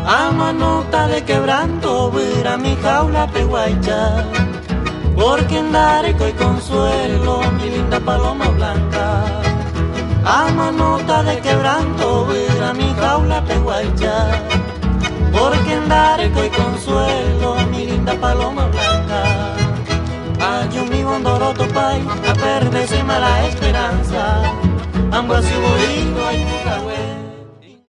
A manota de quebranto, vira mi jaula peguaycha, porque andaré coi consuelo, mi linda paloma blanca. A manota de quebranto, vira mi jaula peguaycha, porque andaré coi consuelo, mi linda paloma blanca. Ayo mi bondoroto pai, a perderse mala esperanza, ambos y bolido hay mucha